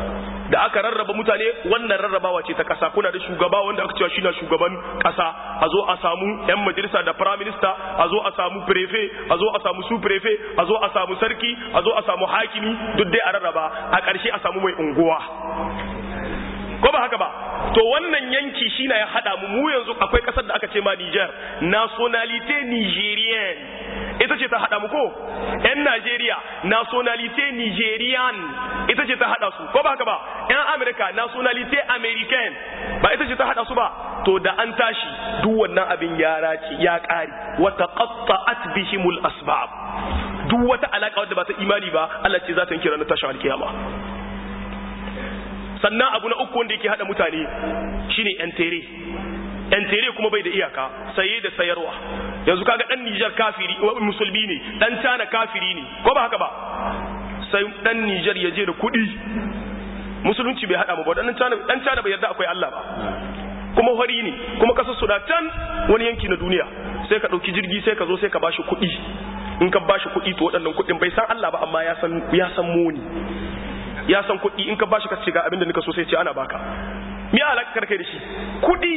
da aka rarraba mutane wannan rarrabawa ce ta kasa kuna da shugaba wanda aka cewa shine shugaban kasa a zo a samu yan majalisa da prime minister a zo a samu prefect a zo a samu su prefect a zo a samu sarki a zo a samu hakimi duk dai a rarraba a ƙarshe a samu mai unguwa ko ba haka ba to wannan yanki shine ya hada mu mu yanzu akwai kasar da aka ce ma Niger nationalité nigérienne ita ce ta hada mu ko yan Nigeria nationalité nigériane ita ce ta hada su ko ba haka ba yan America nationalité américaine ba ita ce ta hada su ba to da an tashi duk wannan abin ya raci ya kare wa taqatta'at bihimul asbab duk wata alaka wadda ba ta imani ba Allah ce za ta yanke ranar tashin alkiyama sannan abu na uku wanda yake hada mutane shine yan tere yan tere kuma bai da iyaka saye da sayarwa yanzu kaga dan Niger kafiri musulmi ne dan China kafiri ne ko ba haka ba sai dan Niger ya je da kudi musulunci bai hada mu ba dan China dan China bai yarda akwai Allah ba kuma hori ne kuma kasar Sudan wani yanki na duniya sai ka dauki jirgi sai ka zo sai ka bashi kudi in ka bashi kudi to waɗannan kudin bai san Allah ba amma ya san ya san muni ya san kuɗi in ka bashi ka ce ga abinda nika so sai ce ana baka me alaka kai da shi kuɗi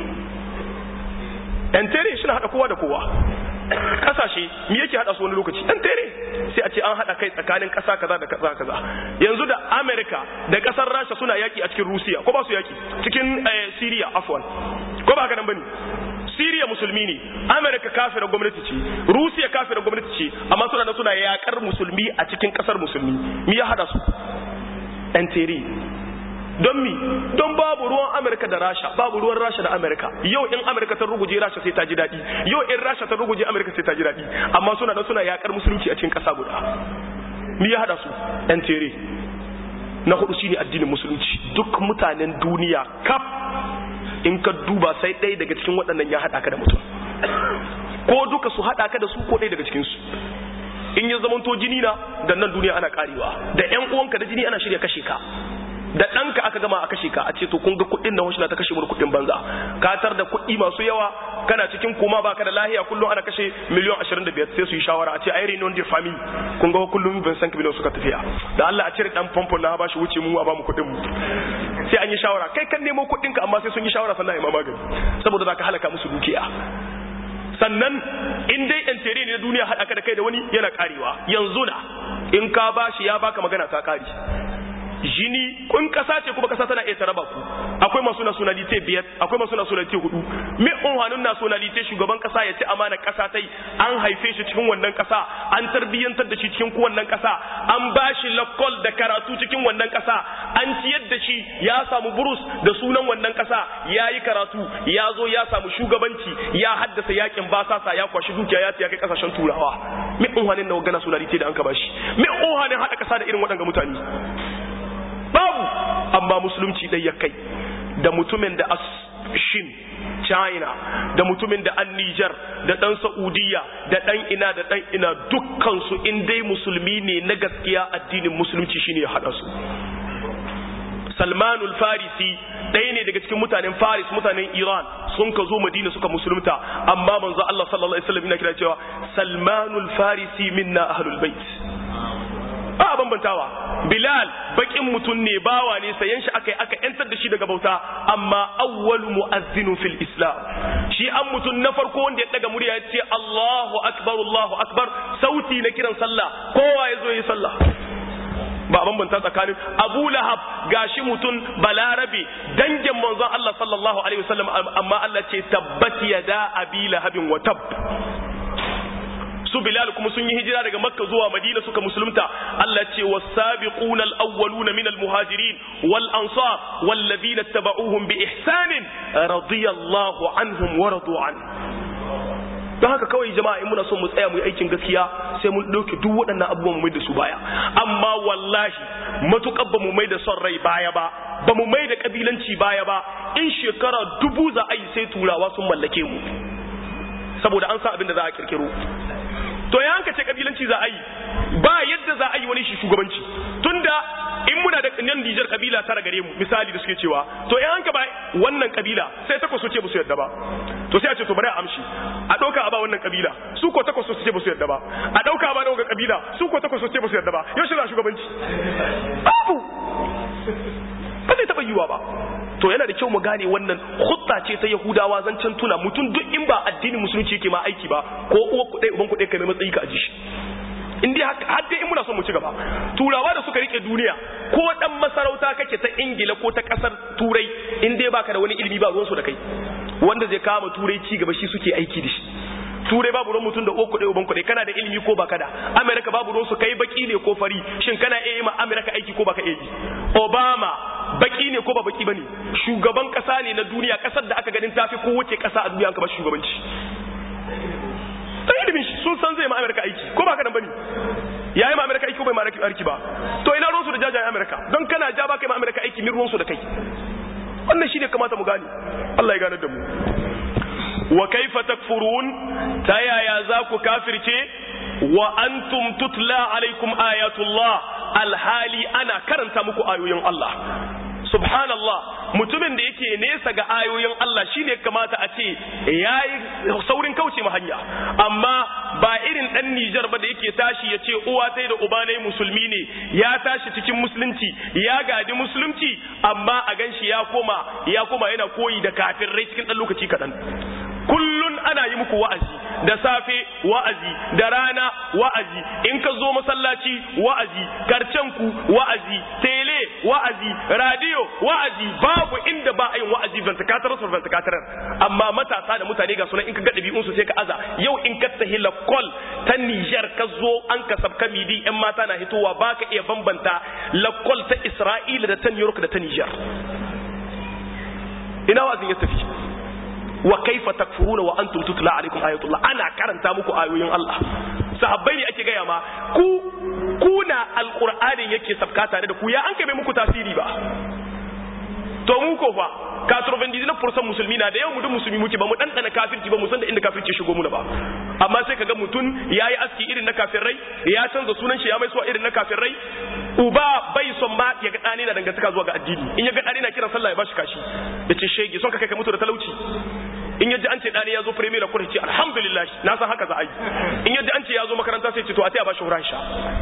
ɗan tere shi na haɗa kowa da kowa ƙasashe me yake haɗa su wani lokaci ɗan tere sai a ce an haɗa kai tsakanin ƙasa kaza da ƙasa kaza yanzu da Amerika da ƙasar Rasha suna yaƙi a cikin Rusiya ko ba su yaƙi cikin Syria afwan ko ba haka nan bane Syria musulmi ne Amerika kafirar gwamnati ce Rusiya kafirar gwamnati ce amma suna da suna yaƙar musulmi a cikin ƙasar musulmi me ya haɗa su ɗan tere don mi don babu ruwan Amerika da Rasha babu ruwan Rasha da Amerika yau in Amerika ta ruguje Rasha sai ta ji daɗi yau in Rasha ta ruguje Amerika sai ta ji daɗi amma suna da suna yakar musulunci a cikin ƙasa guda mi ya hada su ɗan tere na hudu shine addinin musulunci duk mutanen duniya kaf in ka duba sai ɗaya daga cikin waɗannan ya hada ka da mutum ko duka su hada ka da su ko ɗaya daga cikin su in ya zamanto jini na da nan duniya ana karewa da ƴan uwanka da jini ana shirya kashe ka da ɗanka aka gama a kashe ka a ce to kun ga kuɗin na na ta kashe mu kuɗin banza ka tar da kuɗi masu yawa kana cikin koma baka da lahiya kullum ana kashe miliyan ashirin da biyar sai su yi shawara a ce ai renon de family kun ga kullum ban san miliyan suka tafiya da Allah a cire dan famfon na ba shi wuce mu a ba mu kuɗin mu sai an yi shawara kai kan nemo kuɗin ka amma sai sun yi shawara sannan ai magani saboda zaka halaka musu dukiya sannan in dai yan tere ne na duniya haɗa ka da kai da wani yana karewa yanzu na in ka bashi ya baka magana ta kare jini kun kasa ce kuma kasa tana iya taraba ku akwai masu nationality biyar akwai masu nationality hudu me unhanun nationality shugaban kasa ya ci amana kasa tai an haife shi cikin wannan kasa an tarbiyyantar da shi cikin wannan kasa an bashi lakol da karatu cikin wannan kasa an ciyar da shi ya samu burus da sunan wannan kasa yayi karatu ya zo ya samu shugabanci ya haddasa yakin basasa ya kwashi dukiya ya kai kasashen turawa me unhanin na wagana nationality da an ka bashi me unhanin hada kasa da irin waɗannan mutane babu amma musulunci dai ya kai da mutumin da shin China da mutumin da an Niger da dan Saudiya da dan ina da dan ina dukkan su in dai musulmi ne na gaskiya addinin musulunci shine ya hada su Salmanul Farisi ɗaya ne daga cikin mutanen Faris mutanen Iran sun ka zo Madina suka musulunta amma manzo Allah sallallahu alaihi wasallam yana kira cewa Salmanul Farisi minna ahlul bait ba a bambantawa Bilal bakin mutum ne bawa ne sayan shi aka aka yantar da shi daga bauta amma awwalu mu'azzinu fil islam shi an mutum na farko wanda ya daga murya ya ce Allahu akbar Allahu akbar sauti na kiran sallah kowa ya zo yi sallah ba a bambanta tsakanin Abu Lahab gashi mutum balarabe dangin manzon Allah sallallahu alaihi wasallam amma Allah ce tabbat yada abi lahabin wa tab su Bilal kuma sun yi hijira daga Makka zuwa Madina suka musulunta Allah ce was-sabiquna al-awwaluna min al-muhajirin wal-ansar wal-ladina tabauhum bi ihsanin radiyallahu anhum wa radu an don haka kawai jama'a in muna son mu tsaya mu yi aikin gaskiya sai mun dauke duk waɗannan abubuwan mu mai da su baya amma wallahi matukar ba mu mai da son rai baya ba ba mu mai da kabilanci baya ba in shekara dubu za a yi sai turawa sun mallake mu saboda an sa abin da za a kirkiro to ya hanka ce kabilanci za a yi ba yadda za a yi wani shi shugabanci tunda in muna da nan Nijar kabila tara gare mu misali da suke cewa to ya hanka ba wannan kabila sai takwas ce ba su yadda ba to sai a ce to bari a amshi a dauka a ba wannan kabila su ko takwas ce ba su yadda ba a dauka a ba wannan kabila su ko takwas ce ba su yadda ba yau shi za shugabanci babu ba zai taba yiwa ba. To yana da kyau mu gane wannan khutta ce ta Yahudawa zancen tuna mutum duk in ba addinin musulunci yake ma aiki ba ko uwa ku dai uban ku dai kai mai matsayi ka aji shi. In dai har dai in muna son mu ci gaba. Turawa da suka rike duniya ko dan masarauta kake ta Ingila ko ta kasar Turai in dai baka da wani ilimi ba ruwan su da kai. Wanda zai kama Turai ci gaba shi suke aiki da shi. Turai babu ruwan mutum da uku ɗaya uban kuɗi kana da ilimi ko baka da. Amerika babu ruwan su kai baki ne ko fari shin kana iya yi ma Amerika aiki ko baka iya yi. Obama baki ne ko ba baki bane shugaban kasa ne na duniya kasar da aka ganin tafi ko wace kasa a duniya an ka ba shugabanci. Ta ilimin shi sun san zai ma Amerika aiki ko baka nan bane. Ya yi ma Amerika aiki ko bai ma aiki ba. To ina ruwan su da jajayen Amerika don kana ja ba kai ma Amerika aiki min ruwan su da kai. Wannan shi ne kamata mu gane. Allah ya gane da mu. Wa kaifa takfurun ta yaya za ku kafirce wa antum tutla alaikum ayatullah alhali ana karanta muku ayoyin Allah. Subhanallah mutumin da yake nesa ga ayoyin Allah shine kamata a ce yayi saurin kauce ma hanya amma ba irin dan Niger ba da yake tashi ya ce uwa tai da uba ne musulmi ne ya tashi cikin musulunci ya gadi musulunci amma a ganshi ya koma ya koma yana koyi da kafirai cikin dan lokaci kadan. Kullun ana yi muku wa'azi da safe wa'azi da rana wa'azi in ka zo masallaci wa'azi karcenku wa'azi tele wa'azi radio wa'azi babu inda ba a yin wa'azi vantakatar sur vantakatar amma matasa da mutane ga sunan in ka ga dabi'un su sai ka aza yau in ka tahi lakol ta Niger ka zo an ka sabka midi yan mata na hitowa baka iya bambanta lakol ta Isra'ila da ta New York da ta Niger. Ina wa'azin ya tafi wa kaifa takfuruna wa antum tutla alaikum ayatullah ana karanta muku ayoyin Allah. Sahabbai ne ake gaya ma ku kuna alqur'anin yake sabka tare da ku ya an kai mai muku tasiri ba. To mu ko fa ninety-nine percent musulmi na da yau mu duk musulmi muke ba mu dandana kafirci ba mu san da inda kafirci shigo mu ba amma sai kaga mutun yayi aski irin na kafirai ya canza sunan shi ya mai suwa irin na kafirai uba bai son ma ya ga dani na dangantaka zuwa ga addini in ya ga dani na kiran sallah ya bashi kashi yace shege son ka kai ka mutu da talauci in yaji an ce dani ya zo premier ko ce alhamdulillah na san haka za a yi in yaji an ce ya zo makaranta sai ce to a taya bashi huran sha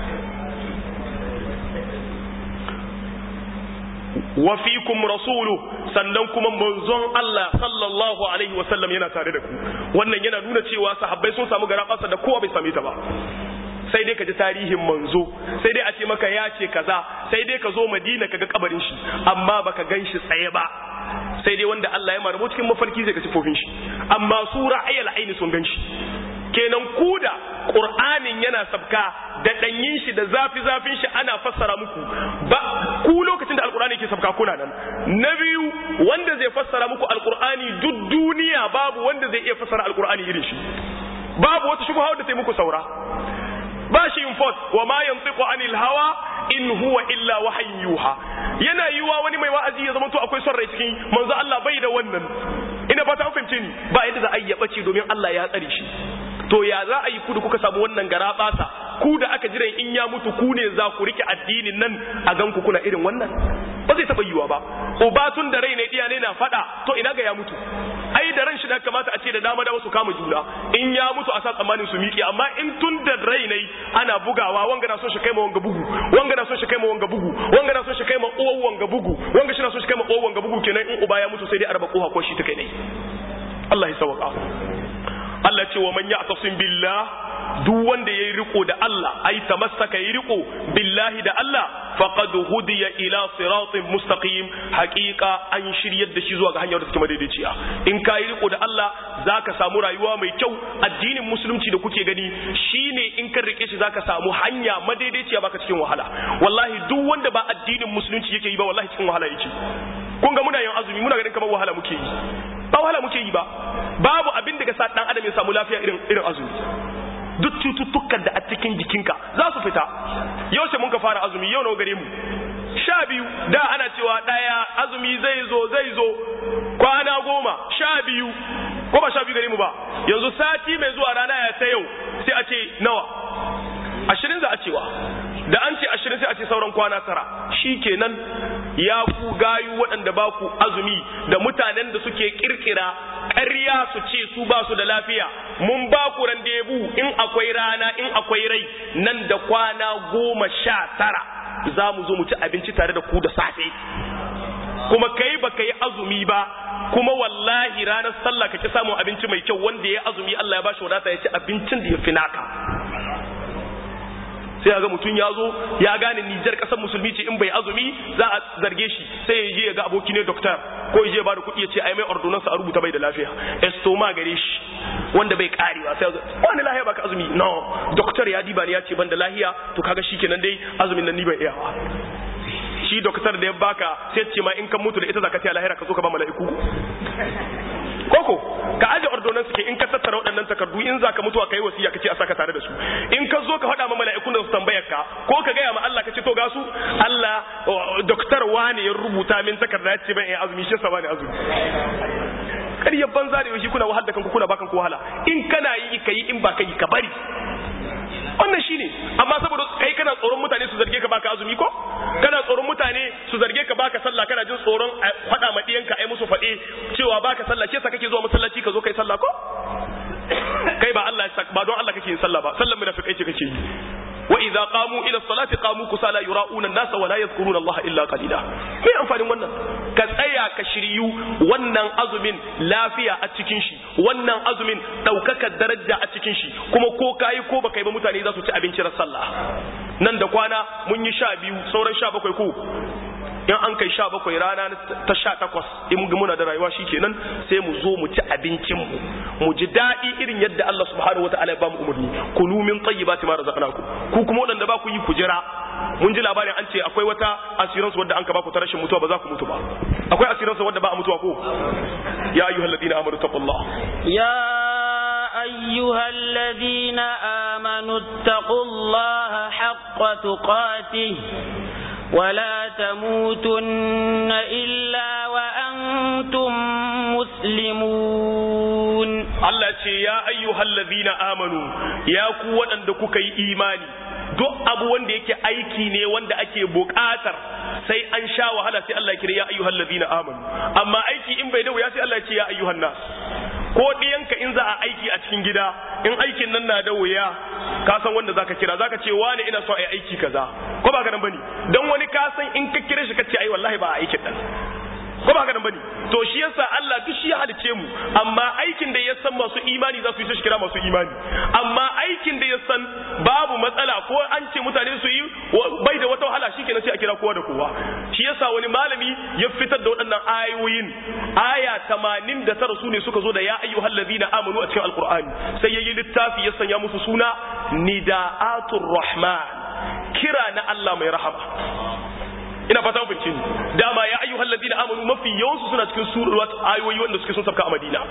wa fikum rasulu sannan kuma manzon Allah sallallahu alaihi wa sallam yana tare da ku wannan yana nuna cewa sahabbai sun samu garabasa da kowa bai same ta ba sai dai ka ji tarihin manzo sai dai a ce maka ya ce kaza sai dai ka zo Madina kaga kabarin shi amma baka ganshi tsaye ba sai dai wanda Allah ya marmo cikin mafarki zai ga sifofin shi amma su ra'ayil aini sun ganshi kenan kuda Qur'anin yana sabka da danyin shi da zafi zafin shi ana fassara muku ba ku lokacin da alqur'ani ke sabka kuna nan na biyu wanda zai fassara muku alqur'ani duk duniya babu wanda zai iya fassara alqur'ani irin shi babu wata shubha da sai muku saura ba shi yin fot wa ma yantiqu anil hawa in huwa illa wahyin yuha yana yiwa wani mai wa'azi ya zama to akwai son rai cikin manzo Allah bai da wannan ina fata an fahimce ni ba yadda za a yi bace domin Allah ya tsare shi to ya za a yi ku da kuka samu wannan garabasa ku da aka jiran in ya mutu ku ne za ku rike addinin nan a gan ku kuna irin wannan ba zai taba yiwa ba ubatun da rai ne diya ne na fada to ina ga ya mutu ai da ran shi da kamata a ce da dama da wasu kama juna in ya mutu a sa tsammanin su miƙe amma in tun da rai ne ana bugawa wanga na so shi kai ma wanga bugu wanga na so shi kai ma wanga bugu wanga na so shi kai ma uwan wanga bugu wanga shi na so shi kai ma uwan wanga bugu kenan in uba ya mutu sai dai arba koha ko shi ta kai ne Allah ya sauka Allah ce wa man ya'tasim billah duk wanda yayi riko da Allah ai tamassaka yayi riko billahi da Allah faqad hudiya ila siratin mustaqim haqiqa an shiryar da shi zuwa ga hanyar da take madaidaiciya in kai riko da Allah zaka samu rayuwa mai kyau addinin musulunci da kuke gani shine in ka rike shi zaka samu hanya madaidaiciya baka cikin wahala wallahi duk wanda ba addinin musulunci yake yi ba wallahi cikin wahala yake kun ga muna yin azumi muna ganin kamar wahala muke yi ba wahala muke yi ba babu abin da ga sa dan adam ya samu lafiya irin irin azumi duk cututtukan da a cikin jikinka za su fita yau sai mun ka fara azumi yau nawa gare mu sha biyu da ana cewa daya azumi zai zo zai zo kwana goma sha biyu ko ba sha biyu gare mu ba yanzu sati mai zuwa rana ya ta yau sai a ce nawa ashirin za a cewa da an ce ashirin sai a ce sauran kwana tara shikenan ya ku gayu waɗanda ba ku azumi da mutanen da suke kirkira ƙarya su ce su ba su da lafiya mun ba ku randebu in akwai rana in akwai rai nan da kwana goma sha tara za mu zo mu ci abinci tare da ku da safe kuma kai baka yi azumi ba kuma wallahi ranar sallah kake samun abinci mai kyau wanda ya azumi Allah ya bashi wadata ya ci abincin da ya fi naka sai ga mutum ya zo ya gane Nijar kasar musulmi ce in bai azumi za a zarge shi sai ya je ya ga aboki ne doctor ko ya je ba da kuɗi ya ce ai mai ordonance a rubuta bai da lafiya estoma gare shi wanda bai karewa sai wani lahiya baka azumi no doctor ya diba ne ya ce ban da lahiya to kaga shikenan dai azumin nan ni bai iya shi doctor da ya baka sai ce ma in kan mutu da ita zaka ta lahira ka zo ka ba mala'iku koko ka aje ordonance ke in ka tattara waɗannan takardu in zaka mutuwa kai wasiya kace a saka tare da su in ka zo ka faɗa ma mala'ikun da su tambayar ka ko ka gaya ma Allah kace to ga su Allah doctor wani ya rubuta min takarda yace ban yi azumi shi sa bani azumi kariya banza da yoshi kuna wahal da kanku kuna bakan ku wahala in kana yi kai in ba kai ka bari wannan shine amma saboda kai kana tsoron mutane su zarge ka baka azumi ko kana tsoron mutane su zarge ka baka sallah kana jin tsoron fada ma diyanka ai musu fade cewa baka sallah ke sa kake zuwa masallaci ka zo kai sallah ko kai ba Allah ba don Allah kake yin sallah ba sallan munafikai ce kake yi wa idza qamu ila salati qamu kusala yura'una an-nasa wa la yadhkuruna Allah illa qalila me amfanin wannan ka tsaya ka shiryu wannan azumin lafiya a cikin shi wannan azumin daukakar daraja a cikin shi kuma ko kai ko baka yi ba mutane za su ci abincin sallah nan da kwana mun yi sha biyu sauran sha bakwai ko in an kai sha bakwai rana ta sha takwas in muna da rayuwa shi kenan sai mu zo mu ci abincinmu mu ji daɗi irin yadda Allah subhanahu wa ta'ala ya ba mu umarni kulu min tayyibati ma razaqnakum ku kuma wadanda ba ku yi ku jira mun ji labarin an ce akwai wata assurance wadda an ka ba ku ta rashin mutuwa ba za ku mutu ba akwai assurance wadda ba a mutuwa ko ya ayyuhalladhina amanu taqullah ya ayyuhalladhina amanu taqullaha haqqa tuqatih ولا تموتن إلا وأنتم مسلمون الله يا أيها الذين آمنوا يا قوة عندك إيماني duk abu wanda yake aiki ne wanda ake buƙatar sai an sha wahala sai Allah ya kira ya ayyuhal ladina amanu amma aiki in bai da wuya sai Allah ya ce ya ayyuhan nas ko diyanka in za a aiki a cikin gida in aikin nan na da wuya ka san wanda zaka kira zaka ce wani ina so ai aiki kaza ko ba ka nan bane dan wani ka san in ka kira shi kace ai wallahi ba aikin dan ko ba ka nan bane to shi yasa Allah duk shi ya halice mu amma aikin da ya san masu imani za su yi shi kira masu imani amma aikin da ya san babu matsala ko an ce mutane su yi bai da wata wahala shikenan sai a kira kowa da kowa shi yasa wani malami ya fitar da waɗannan ayoyin aya tamanin da tara su ne suka zo da ya ayyuhal ladina amanu a cikin alqur'ani sai yayi littafi ya sanya musu suna nidaatur rahman kira na Allah mai rahama ina fata mun cinni dama ya ayyuhal ladina amanu mafi yawansu suna cikin surat ayoyi wanda suke sun sabka a Madina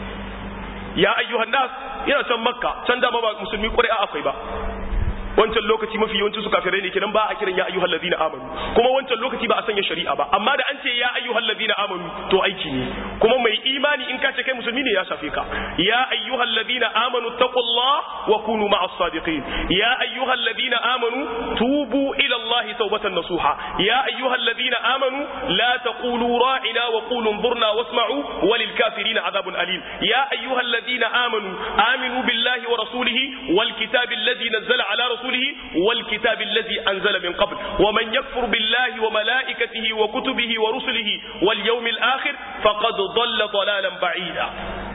ya ayyuhan nas yana can Makka can dama ba musulmi ƙuri'a akwai ba wancan lokaci mafi yawanci su kafirai ne kenan ba a kiran ya ayyuhal ladina amanu kuma wancan lokaci ba a sanya shari'a ba amma da an ce ya ayyuhal ladina amanu to aiki ne kuma mai imani in ka ce kai musulmi ne ya shafe ka ya ayyuhal ladina amanu taqullah wa kunu ma'as sadiqin ya ayyuhal ladina amanu tubu ila allahi tawbatan nasuha ya ayyuhal ladina amanu la taqulu ra'ina wa qulu anzurna wasma'u walil kafirin adhabun alim ya ayyuhal ladina amanu aminu billahi wa rasulihi wal kitabi alladhi nazzala ala rasulihi والكتاب الذي أنزل من قبل ومن يكفر بالله وملائكته وكتبه ورسله واليوم الآخر فقد ضل ضلالا بعيدا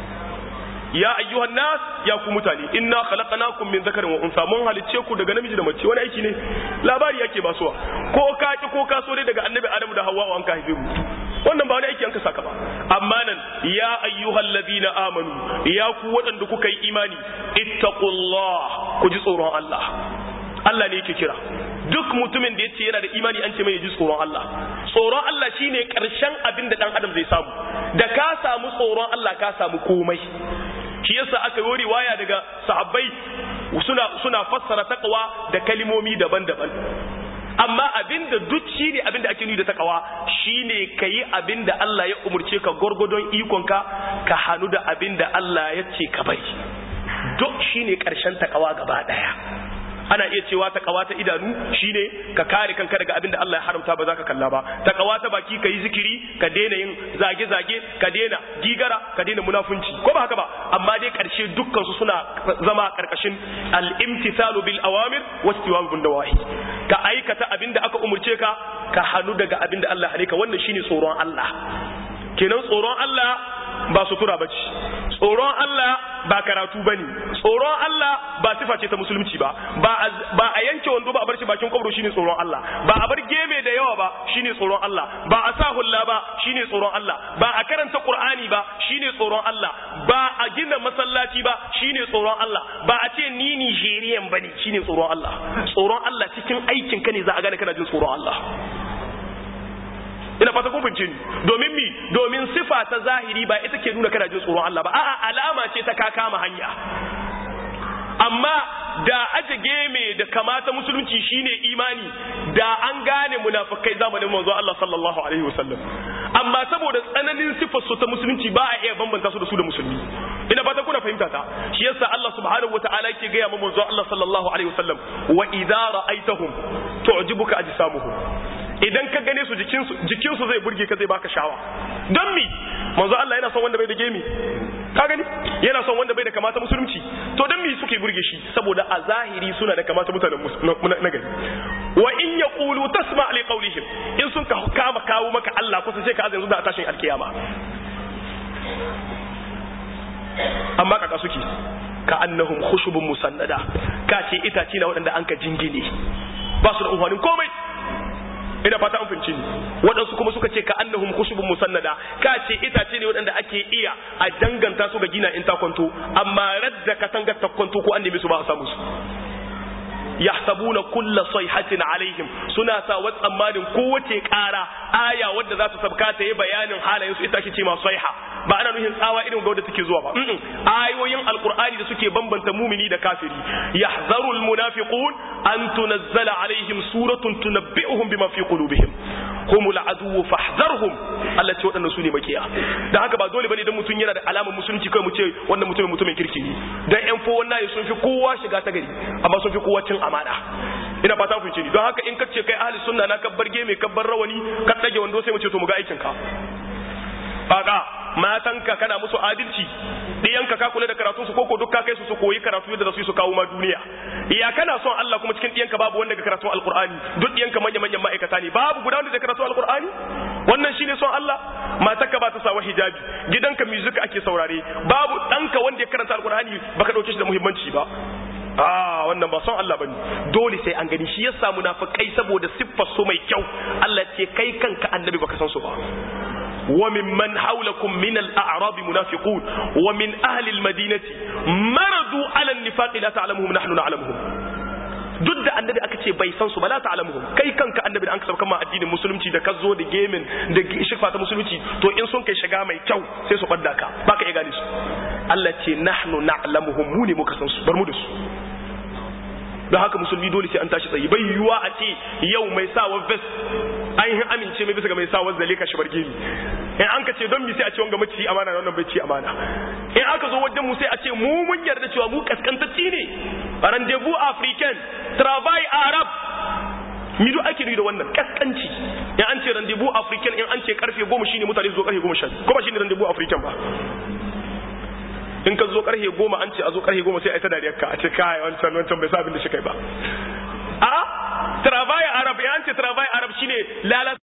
ya ayyuhan nas ya ku mutane inna khalaqnakum min dhakarin wa unsa mun halice ku daga namiji da mace wani aiki ne labari yake basuwa ko ka ki ko ka so dai daga annabi adamu da hawwa an ka haife mu wannan ba wani aiki an ka saka ba amma nan ya ayyuhal ladina amanu ya ku wadanda kuka yi imani ittaqullah ku ji tsoron Allah Allah ne yake kira duk mutumin da yace yana da imani an ce mai ji tsoron Allah tsoron Allah shine karshen abin da dan adam zai samu da ka samu tsoron Allah ka samu komai shi yasa aka yi riwaya daga sahabbai suna suna fassara taqwa da kalimomi daban-daban amma abinda duk shine abinda ake nuni da taqwa shine kai abinda Allah ya umurce ka gurgudon ikonka ka hanu da abinda Allah ya ce ka bari duk shine karshen taqwa gaba daya ana iya cewa taqwa ta idanu shine ka kare kanka daga abinda Allah ya haramta ba za ka kalla ba taqwa ta baki kai zikiri ka daina yin zage zage ka daina gigara ka daina munafunci ko ba haka ba amma dai karshe dukkan su suna zama karkashin al-imtithalu bil awamir wastiwa'u bin nawahi ka aikata abinda aka umurce ka ka hanu daga abinda Allah hane ka wannan shine tsoron Allah kenan tsoron Allah ba sutura bace tsoron Allah ba karatu bane tsoron Allah ba sifa ce ta musulunci ba ba ba a yanke wando ba a bar shi bakin kwabro shine tsoron Allah ba a bar geme da yawa ba shine tsoron Allah ba a sa hulla ba shine tsoron Allah ba a karanta Qur'ani ba shine tsoron Allah ba a gina masallaci ba shine tsoron Allah ba a ce ni Nigerian bane shine tsoron Allah tsoron Allah cikin aikin ka ne za a gane kana jin tsoron Allah ina fata kun fahimce ni domin mi domin sifa ta zahiri ba ita ke nuna kana jin tsoron Allah ba a'a alama ce ta ka kama hanya amma da aje game da kamata musulunci shine imani da an gane munafikai zamanin manzo Allah sallallahu alaihi wasallam amma saboda tsananin sifar su ta musulunci ba a iya bambanta su da su da musulmi ina fata kuna fahimta ta shi yasa Allah subhanahu wataala yake ga ya manzo Allah sallallahu alaihi wasallam wa idza ra'aitahum tu'jibuka ajsamuhum idan ka gane su jikinsu jikinsu zai burge ka zai baka shawa don mi manzo Allah yana son wanda bai da gemi ka gani yana son wanda bai da kamata musulunci to don mi suke burge shi saboda a zahiri suna da kamata mutanen na gari wa in yaqulu tasma' li qawlihim in sun ka kama kawo maka Allah kusa sai ka azanzu da tashin alkiyama amma kaka suke ka annahum khushubun musannada ka ce itace na waɗanda an ka jingine ba su da umfanin komai ina fata an finci ni waɗansu kuma suka ce ka annahum khushubun musannada ka ce itace ne waɗanda ake iya a danganta su ga gina in ta kwanto amma radda katangar ta kwanto ko an nemi su ba a samu su yahsabuna kulla sayhatin alaihim suna sa wa tsammanin kowace ƙara aya wadda za ta sabka ta yi bayanin halayen su ita ce ma sayha ba ana nuhin tsawa irin ga wadda take zuwa ba ayoyin alqur'ani da suke bambanta mumini da kafiri yahzaru almunafiqun an tunazzala alaihim suratun tunabbi'uhum bima fi qulubihim humul adu fahdharhum Allah ce wadannan su ne makiya dan haka ba dole bane idan mutun yana da alamar musulunci kai mu ce wannan mutumin mutumin kirki ne dan yan fo wannan sun fi kowa shiga ta gari amma sun fi kowa cin amana ina fata ku ce ni don haka in kace kai ahli sunna na kabbar ge mai kabbar rawani ka dage wando sai mu ce to mu ga aikin ka kaga matanka kana musu adalci diyanka ka kula da karatun su koko duk ka kai su su koyi karatu yadda su su kawo ma duniya iya kana son Allah kuma cikin diyanka babu wanda ga karatu alqur'ani duk diyanka manyan manyan ma'aikata ne babu guda wanda da karatu alqur'ani wannan shine son Allah matarka ba ta sawa hijabi gidanka music ake saurare babu danka wanda ya karanta alqur'ani baka dauke shi da muhimmanci ba ah wannan ba son Allah bane dole sai an gani shi yasa munafikai saboda siffar su mai kyau Allah ce kai kanka annabi baka san su ba وممن حولكم من الأعراب منافقون ومن أهل المدينة مرضوا على النفاق لا تعلمهم نحن نعلمهم duk da annabi aka ce bai san su ba la ta'lamuhum kai kanka annabi da an kasaba kama addinin musulunci da kazo da gemin da shirfa ta musulunci to in sun kai shiga mai kyau sai su badda ka baka iya gane su Allah ce nahnu na'lamuhum mu ne muka san su bar mu da su don haka musulmi dole sai an tashi tsayi bai yiwuwa a ce yau mai sawa vest an yi amince mai bisa ga mai sawa zale ka shi barge ni in an ka ce don mi sai a ce wanga mace amana wannan bai ci amana in aka zo wajen mu sai a ce mu mun yarda cewa mu kaskantacci ne rendezvous africain travail arab mi duk ake da wannan kaskanci in an ce rendezvous africain in an ce karfe goma shine mutane zo karfe goma sha ko ba shine rendezvous africain ba in ka zo karfe goma an ce a zo karfe goma sai a yi ta dariyar ka a ce kai wancan wancan bai sa abin da shi kai ba a travail arab ya an ce travail arab shine lalata